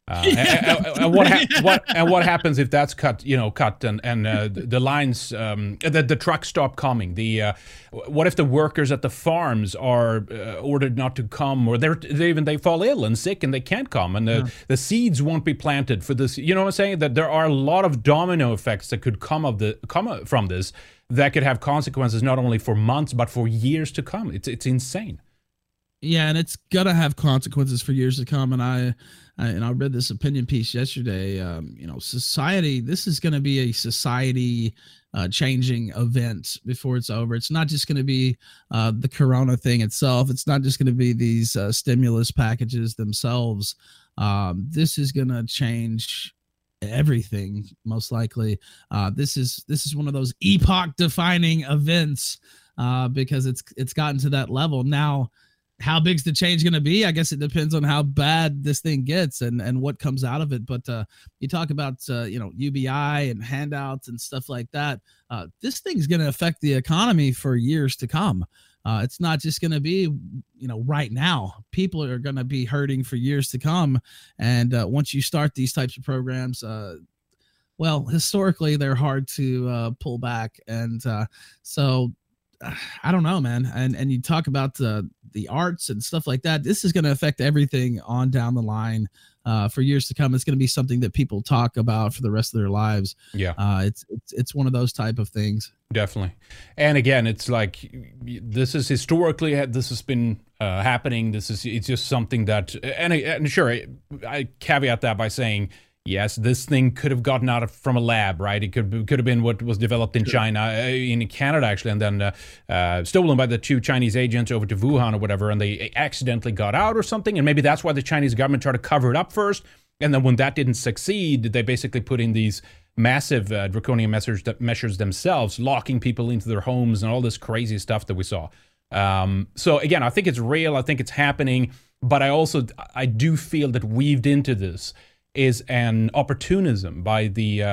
And what happens if that's cut? Cut and the lines, the trucks stop coming. What if the workers at the farms are ordered not to come, or they fall ill and sick and they can't come, and the seeds won't be planted for this? You know what I'm saying? That there are a lot of domino effects that could come from this, that could have consequences not only for months but for years to come. It's insane. Yeah, and it's gonna have consequences for years to come. And I read this opinion piece yesterday. Society. This is going to be a society changing event before it's over. It's not just going to be the corona thing itself. It's not just going to be these stimulus packages themselves. This is going to change everything, most likely. This is one of those epoch-defining events because it's gotten to that level now. How big's the change going to be? I guess it depends on how bad this thing gets and what comes out of it. But you talk about, UBI and handouts and stuff like that. This thing's going to affect the economy for years to come. It's not just going to be, right now. People are going to be hurting for years to come. And once you start these types of programs, historically, they're hard to pull back. And so I don't know, man. And you talk about the arts and stuff like that. This is going to affect everything on down the line for years to come. It's going to be something that people talk about for the rest of their lives. Yeah. It's one of those type of things. Definitely. And again, it's like, this is historically, this has been happening. It's just something that, and sure, I caveat that by saying, yes, this thing could have gotten out from a lab, right? It could have been what was developed in China, in Canada actually, and then stolen by the 2 Chinese agents over to Wuhan or whatever, and they accidentally got out or something, and maybe that's why the Chinese government tried to cover it up first, and then when that didn't succeed, they basically put in these massive draconian measures themselves, locking people into their homes and all this crazy stuff that we saw. So again, I think it's real, I think it's happening, but I do feel that weaved into this is an opportunism by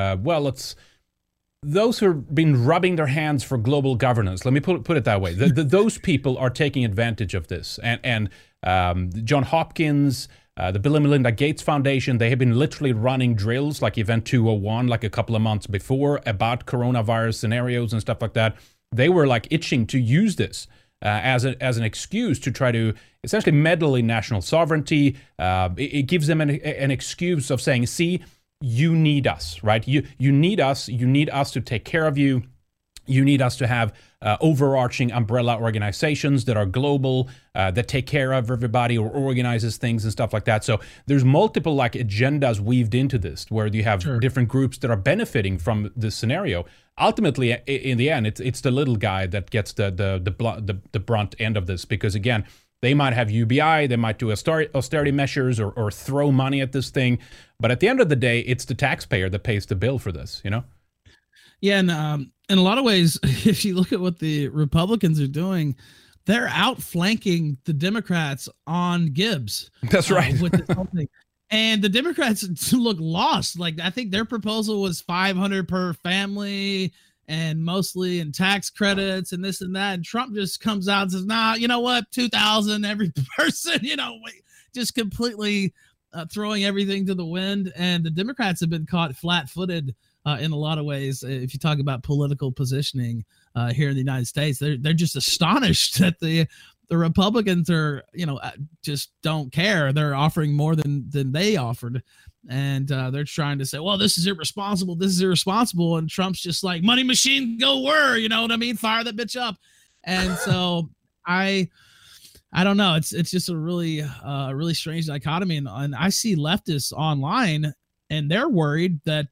those who have been rubbing their hands for global governance. Let me put it that way. Those people are taking advantage of this. And John Hopkins, the Bill and Melinda Gates Foundation, they have been literally running drills like Event 201, like a couple of months before, about coronavirus scenarios and stuff like that. They were like itching to use this as an excuse to try to essentially meddle in national sovereignty. It gives them an excuse of saying, see, you need us, right? You need us. You need us to take care of you. You need us to have overarching umbrella organizations that are global, that take care of everybody or organizes things and stuff like that. So there's multiple like agendas weaved into this, where you have different groups that are benefiting from this scenario. Ultimately, in the end, it's the little guy that gets the brunt end of this, because again, they might have UBI, they might do austerity measures or throw money at this thing, but at the end of the day, it's the taxpayer that pays the bill for this, Yeah, and in a lot of ways, if you look at what the Republicans are doing, they're outflanking the Democrats on Gibbs. That's right. With this whole thing. And the Democrats look lost. Like, I think their proposal was $500 per family and mostly in tax credits and this and that. And Trump just comes out and says, nah, you know what? $2,000 every person, just completely throwing everything to the wind. And the Democrats have been caught flat-footed in a lot of ways. If you talk about political positioning here in the United States, they're just astonished that the Republicans are, just don't care. They're offering more than they offered. And they're trying to say, well, this is irresponsible. This is irresponsible. And Trump's just like, money machine, go whir. You know what I mean? Fire that bitch up. And so I don't know. It's just a really strange dichotomy. And I see leftists online and they're worried that,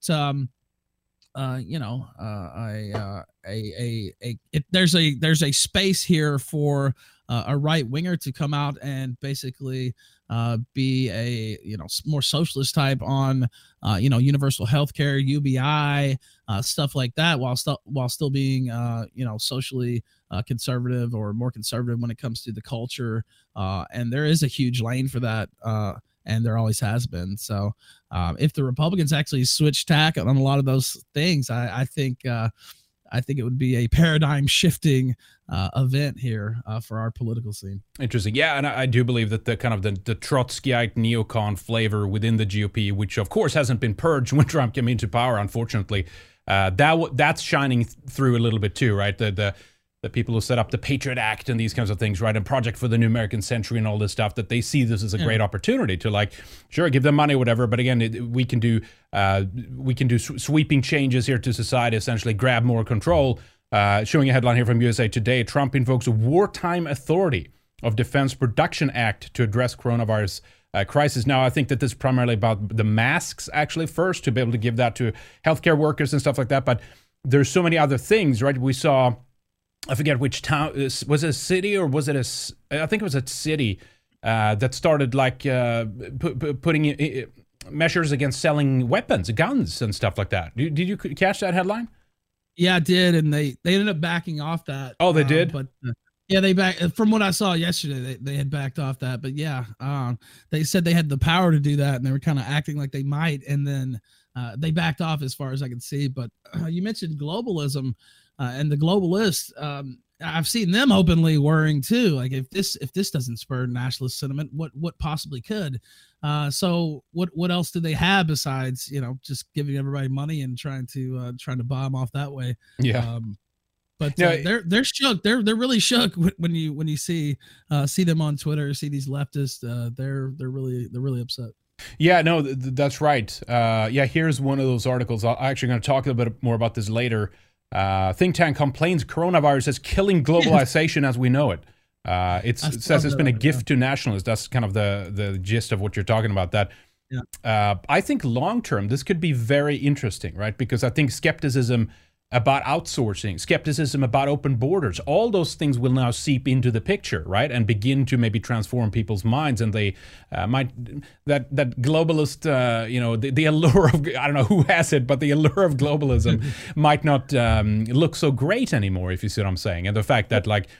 there's a space here for a right winger to come out and basically be a more socialist type on universal healthcare, UBI, stuff like that, while still being socially conservative or more conservative when it comes to the culture. And there is a huge lane for that. And there always has been. So if the Republicans actually switch tack on a lot of those things, I think I think it would be a paradigm shifting event here for our political scene. Interesting. Yeah, and I do believe that the kind of the Trotskyite neocon flavor within the GOP, which of course hasn't been purged when Trump came into power, unfortunately, that's shining through a little bit too, right? The people who set up the Patriot Act and these kinds of things, right? And Project for the New American Century and all this stuff, that they see this as a great opportunity to, like, sure, give them money, whatever. But again, we can do sweeping changes here to society, essentially grab more control. Showing a headline here from USA Today: Trump invokes a wartime authority of Defense Production Act to address coronavirus crisis. Now, I think that this is primarily about the masks, actually, first, to be able to give that to healthcare workers and stuff like that. But there's so many other things, right? We saw, I forget which town, was it a city or was it I think it was a city that started like putting measures against selling weapons, guns and stuff like that. Did you catch that headline? Yeah, I did. And they ended up backing off that. Oh, they did? But yeah, they from what I saw yesterday, they had backed off that. But yeah, they said they had the power to do that, and they were kind of acting like they might. And then they backed off as far as I can see. But you mentioned globalism. And the globalists, I've seen them openly worrying too. Like, if this doesn't spur nationalist sentiment, what possibly could? So what else do they have besides, just giving everybody money and trying to bomb off that way? Yeah. But they're shook. They're really shook when you see them on Twitter, see these leftists. They're really upset. Yeah, no, that's right. Here's one of those articles. I'm actually going to talk a little bit more about this later. Think tank complains coronavirus is killing globalization as we know it. It says it's been a gift to nationalists. That's kind of the gist of what you're talking about. That I think long term this could be very interesting, right? Because I think skepticism about outsourcing, skepticism about open borders, all those things will now seep into the picture, right? And begin to maybe transform people's minds. And they might, that globalist, the allure of, I don't know who has it, but the allure of globalism might not look so great anymore, if you see what I'm saying. And the fact that, like,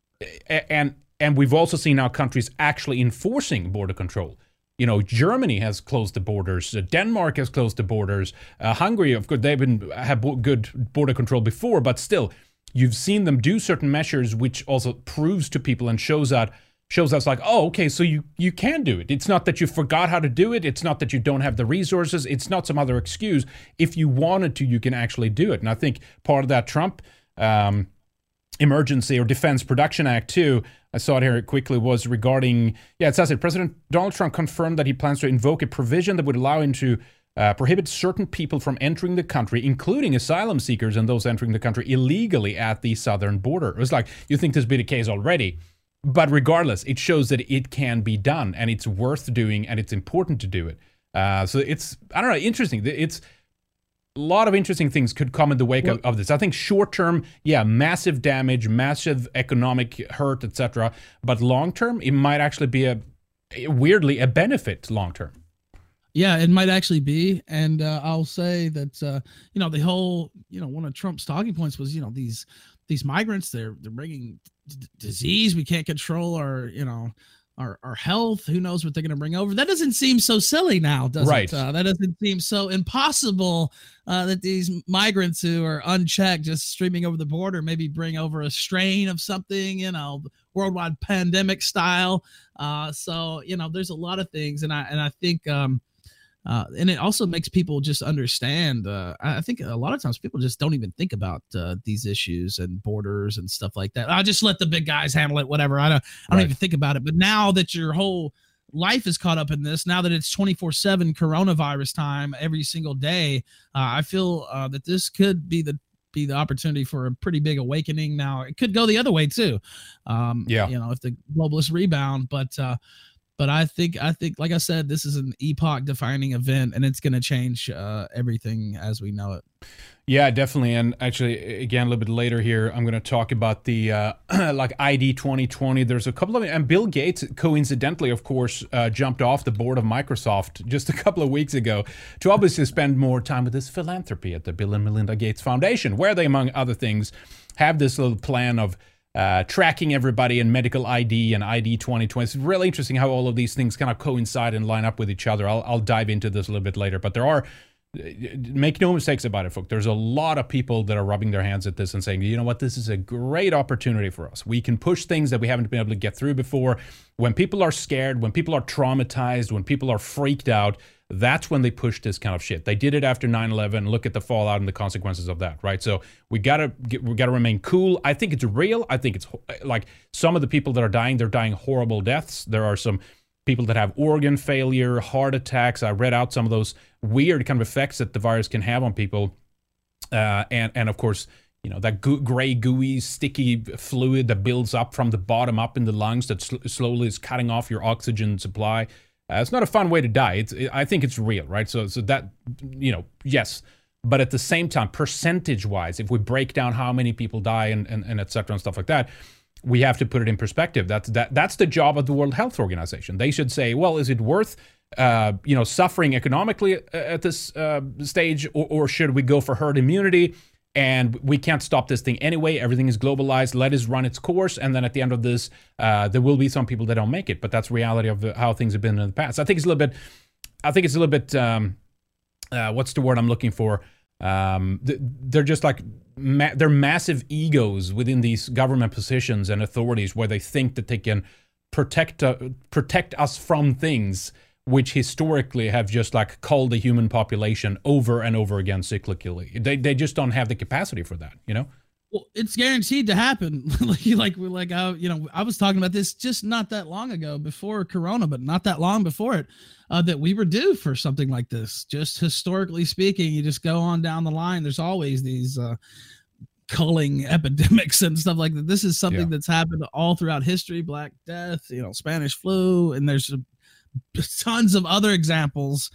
and we've also seen now countries actually enforcing border control. Germany has closed the borders. Denmark has closed the borders. Hungary, of course, they've had good border control before, but still, you've seen them do certain measures, which also proves to people and shows us like, oh, okay, so you can do it. It's not that you forgot how to do it. It's not that you don't have the resources. It's not some other excuse. If you wanted to, you can actually do it. And I think part of that Trump Emergency or Defense Production Act too, I saw it here quickly, was regarding, it says it, President Donald Trump confirmed that he plans to invoke a provision that would allow him to prohibit certain people from entering the country, including asylum seekers and those entering the country illegally at the southern border. It was like, you think this would be the case already, but regardless, it shows that it can be done and it's worth doing and it's important to do it. So it's, I don't know, interesting. It's a lot of interesting things could come in the wake of this. I think short term, massive damage, massive economic hurt, etc. But long term, it might actually be weirdly a benefit long term. Yeah, it might actually be. And I'll say that, the whole, one of Trump's talking points was, these migrants, they're bringing disease. We can't control our health. Who knows what they're going to bring over? That doesn't seem so silly now, does it? That doesn't seem so impossible that these migrants who are unchecked, just streaming over the border, maybe bring over a strain of something, worldwide pandemic style. So there's a lot of things, and I think, and it also makes people just understand. I think a lot of times people just don't even think about these issues and borders and stuff like that. I'll just let the big guys handle it, whatever. I don't even think about it. But now that your whole life is caught up in this, now that it's 24/7 coronavirus time every single day, I feel that this could be the opportunity for a pretty big awakening. Now it could go the other way too. If the globalists rebound, but I think, like I said, this is an epoch-defining event, and it's going to change everything as we know it. Yeah, definitely. And actually, again, a little bit later here, I'm going to talk about the ID 2020. There's a couple of, and Bill Gates, coincidentally, of course, jumped off the board of Microsoft just a couple of weeks ago to obviously spend more time with his philanthropy at the Bill and Melinda Gates Foundation, where they, among other things, have this little plan of tracking everybody in medical ID and ID 2020. It's really interesting how all of these things kind of coincide and line up with each other. I'll dive into this a little bit later, but there are make no mistakes about it, folks. There's a lot of people that are rubbing their hands at this and saying, you know what, this is a great opportunity for us. We can push things that we haven't been able to get through before. When people are scared, when people are traumatized, when people are freaked out, that's when they push this kind of shit. They did it after 9/11. Look at the fallout and the consequences of that, right? So we gotta remain cool. I think it's real. I think it's like some of the people that are dying, they're dying horrible deaths. There are some people that have organ failure, heart attacks. I read out some of those weird kind of effects that the virus can have on people. And of course, you know, that gray, gooey, sticky fluid that builds up from the bottom up in the lungs that slowly is cutting off your oxygen supply. It's not a fun way to die. I think it's real, right? So that, you know, yes. But at the same time, percentage-wise, if we break down how many people die and et cetera and stuff like that, we have to put it in perspective. That's the job of the World Health Organization. They should say, well, is it worth suffering economically at this stage, or should we go for herd immunity? And we can't stop this thing anyway. Everything is globalized. Let it run its course. And then at the end of this, there will be some people that don't make it. But that's reality of how things have been in the past. I think it's a little bit. What's the word I'm looking for? They're just like they're massive egos within these government positions and authorities where they think that they can protect us from things which historically have just like culled the human population over and over again cyclically. They just don't have the capacity for that, you know? Well, it's guaranteed to happen. I was talking about this just not that long ago before Corona, but not that long before it, that we were due for something like this. Just historically speaking, you just go on down the line. There's always these culling epidemics and stuff like that. This is something that's happened all throughout history. Black Death, Spanish flu, and there's tons of other examples.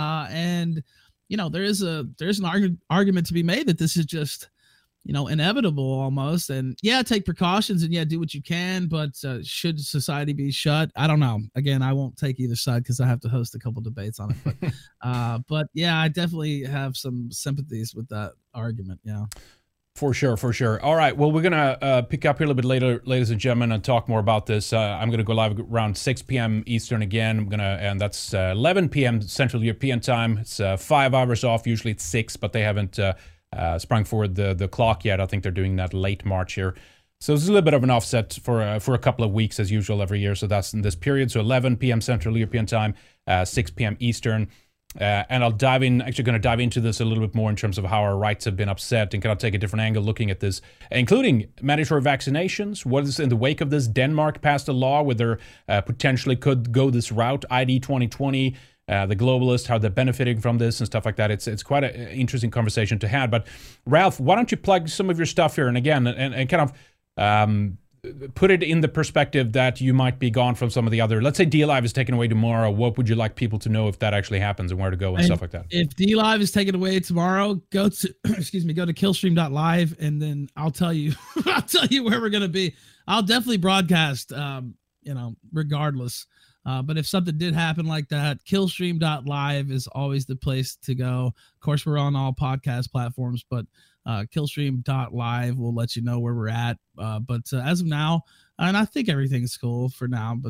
And there's an argument to be made that this is just inevitable almost. And take precautions and do what you can, but should society be shut? I don't know. Again, I won't take either side because I have to host a couple debates on it. But I definitely have some sympathies with that argument. Yeah. For sure. All right. Well, we're going to pick up here a little bit later, ladies and gentlemen, and talk more about this. I'm going to go live around 6 p.m. Eastern again. And that's 11 p.m. Central European time. It's 5 hours off. Usually it's 6, but they haven't sprung forward the clock yet. I think they're doing that late March here. So it's a little bit of an offset for a couple of weeks as usual every year. So that's in this period. So 11 p.m. Central European time, 6 p.m. Eastern. And I'll going to dive into this a little bit more in terms of how our rights have been upset and kind of take a different angle looking at this, including mandatory vaccinations. What is in the wake of this? Denmark passed a law where they potentially could go this route, ID 2020, the globalists, how they're benefiting from this and stuff like that. It's quite an interesting conversation to have. But Ralph, why don't you plug some of your stuff here? And again, and kind of put it in the perspective that you might be gone from some of the other, let's say DLive is taken away tomorrow. What would you like people to know if that actually happens and where to go and stuff like that? If DLive is taken away tomorrow, go to killstream.live and then I'll tell you where we're going to be. I'll definitely broadcast, regardless. But if something did happen like that, killstream.live is always the place to go. Of course, we're on all podcast platforms, but killstream.live will let you know where we're at. But as of now, and I think everything's cool for now, but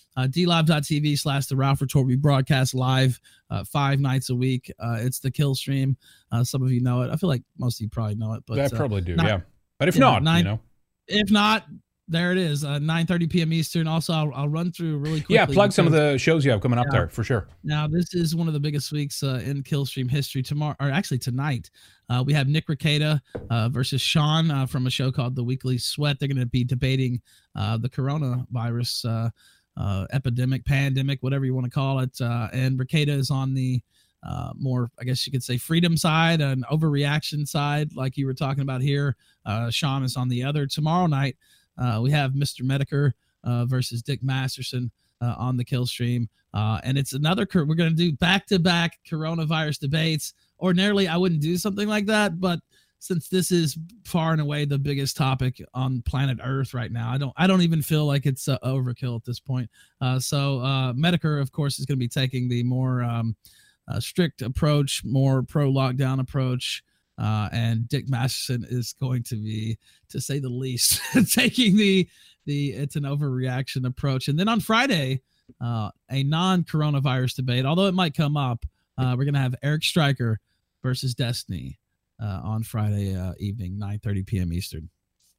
dlive.tv/The Ralph Retort, we broadcast live 5 nights a week. It's the Kill Stream. Some of you know it. I feel like most of you probably know it. But I probably do, yeah. But if not, If not, there it is, 9:30 p.m. Eastern. Also, I'll run through really quickly. Yeah, plug some of the shows you have coming up there, for sure. Now, this is one of the biggest weeks in Killstream history. Tomorrow, or actually tonight, we have Nick Rekieta versus Sean from a show called The Weekly Sweat. They're going to be debating the coronavirus epidemic, pandemic, whatever you want to call it. And Rekieta is on the more, I guess you could say, freedom side and overreaction side, like you were talking about here. Sean is on the other. Tomorrow night, we have Mr. Medicare versus Dick Masterson on the Kill Stream. And it's another, we're going to do back-to-back coronavirus debates. Ordinarily, I wouldn't do something like that, but since this is far and away the biggest topic on planet Earth right now, I don't even feel like it's overkill at this point. So Medicare, of course, is going to be taking the more strict approach, more pro-lockdown approach. And Dick Masterson is going to be, to say the least, taking the it's an overreaction approach. And then on Friday, a non-coronavirus debate, although it might come up, We're gonna have Eric Stryker versus Destiny on Friday evening, 9:30 p.m. Eastern.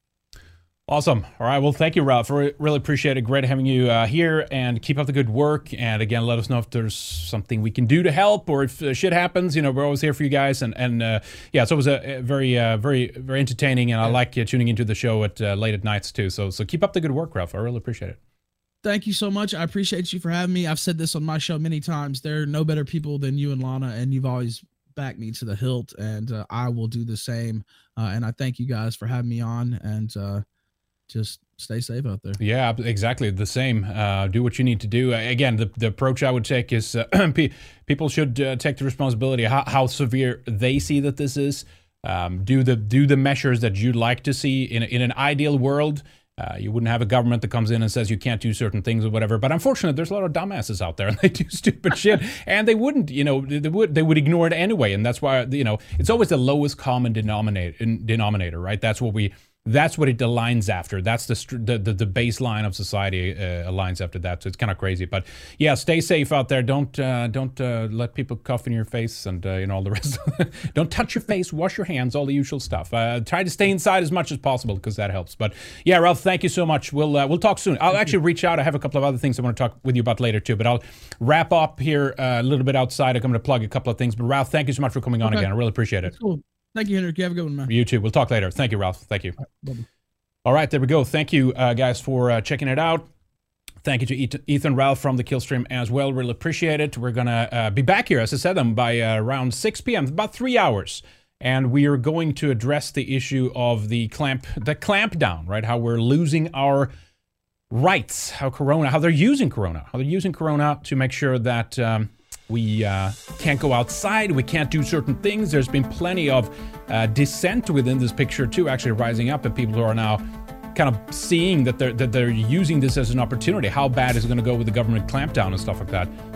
Awesome. All right. Well, thank you, Ralph. Really appreciate it. Great having you here, and keep up the good work. And again, let us know if there's something we can do to help, or if shit happens. You know, we're always here for you guys. And yeah, so it was a very entertaining, and I like tuning into the show at late at nights too. So keep up the good work, Ralph. I really appreciate it. Thank you so much. I appreciate you for having me. I've said this on my show many times. There are no better people than you and Lana, and you've always backed me to the hilt, and I will do the same. And I thank you guys for having me on, and just stay safe out there. Yeah, exactly. The same. Do what you need to do. Again, the approach I would take is people should take the responsibility how severe they see that this is. Do the measures that you'd like to see in an ideal world. You wouldn't have a government that comes in and says you can't do certain things or whatever. But unfortunately, there's a lot of dumbasses out there, and they do stupid shit, and they wouldn't, they would ignore it anyway. And that's why, it's always the lowest common denominator, right? That's what it aligns after. That's the baseline of society aligns after that. So it's kind of crazy. But yeah, stay safe out there. Don't let people cough in your face and all the rest. Don't touch your face. Wash your hands. All the usual stuff. Try to stay inside as much as possible because that helps. But yeah, Ralph, thank you so much. We'll talk soon. I'll actually reach out. I have a couple of other things I want to talk with you about later too. But I'll wrap up here a little bit outside. I'm going to plug a couple of things. But Ralph, thank you so much for coming on again. I really appreciate it. That's cool. Thank you, Henrik. You have a good one, man. You too. We'll talk later. Thank you, Ralph. Thank you. All right, there we go. Thank you, guys, for checking it out. Thank you to Ethan, Ralph from the Killstream as well. Really appreciate it. We're going to be back here, as I said, by around 6 p.m., about 3 hours. And we are going to address the issue of the clampdown, right? How we're losing our rights, how they're using Corona to make sure that we can't go outside, we can't do certain things. There's been plenty of dissent within this picture too, actually rising up, and people who are now kind of seeing that they're using this as an opportunity. How bad is it going to go with the government clampdown and stuff like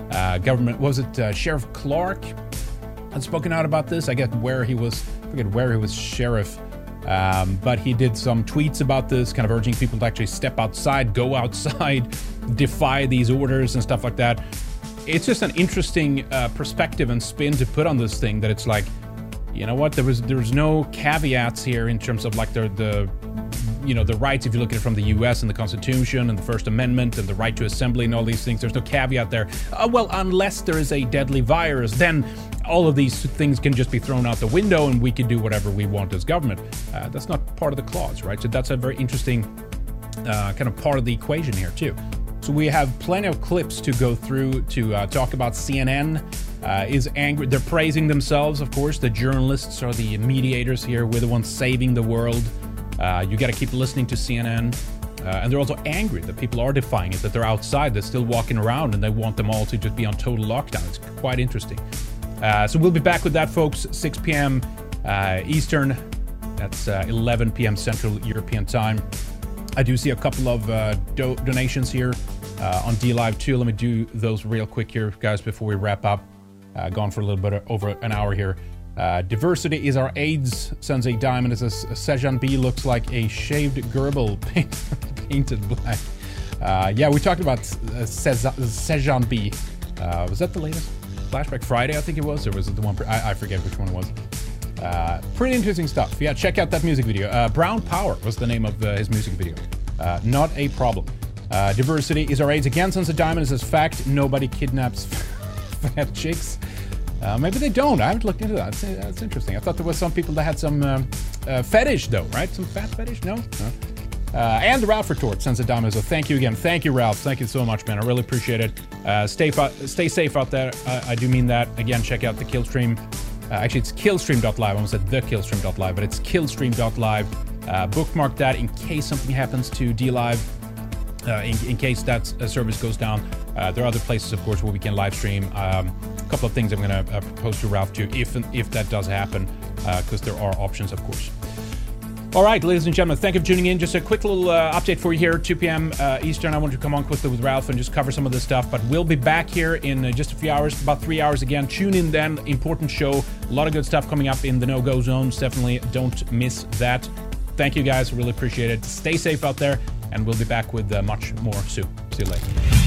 that? Sheriff Clark had spoken out about this. I forget where he was sheriff, but he did some tweets about this, kind of urging people to actually step outside, go outside, defy these orders and stuff like that. It's just an interesting perspective and spin to put on this thing, that it's like, you know what, there was no caveats here in terms of like the rights. If you look at it from the US and the Constitution and the First Amendment and the right to assembly and all these things, there's no caveat there. Well, unless there is a deadly virus, then all of these things can just be thrown out the window and we can do whatever we want as government. That's not part of the clause, right? So that's a very interesting kind of part of the equation here too. So we have plenty of clips to go through to talk about. CNN is angry. They're praising themselves, of course. The journalists are the mediators here. We're the ones saving the world. You got to keep listening to CNN. And they're also angry that people are defying it, that they're outside, they're still walking around, and they want them all to just be on total lockdown. It's quite interesting. So we'll be back with that, folks, 6 p.m. Eastern. That's 11 p.m. Central European time. I do see a couple of donations here on DLive too. Let me do those real quick here, guys, before we wrap up. Gone for a little bit over an hour here. Diversity is our AIDS, sends a diamond. It says Sejan B looks like a shaved gerbil painted black. Yeah, we talked about Sejan B. Was that the latest Flashback Friday? I think it was. Or was it the one? I forget which one it was. Pretty interesting stuff. Yeah, check out that music video. Brown Power was the name of his music video. Not a problem. Diversity is our AIDS. Again, sends a diamond. It says fact, nobody kidnaps fat chicks. Maybe they don't. I haven't looked into that. That's interesting. I thought there was some people that had some fetish though, right? Some fat fetish? No? And Ralph Retort sends a diamond. So thank you again. Thank you, Ralph. Thank you so much, man. I really appreciate it. Stay safe out there. I do mean that. Again, check out the Killstream. Actually, it's killstream.live. I almost said the killstream.live, but it's killstream.live. Bookmark that in case something happens to DLive, in case that service goes down. There are other places, of course, where we can live stream. A couple of things I'm going to propose to Ralph too, if that does happen, because there are options, of course. All right, ladies and gentlemen, thank you for tuning in. Just a quick little update for you here, 2 p.m. Eastern. I wanted to come on quickly with Ralph and just cover some of this stuff, but we'll be back here in just a few hours, about 3 hours again. Tune in then. Important show. A lot of good stuff coming up in the no-go zones. Definitely don't miss that. Thank you, guys. Really appreciate it. Stay safe out there, and we'll be back with much more soon. See you later.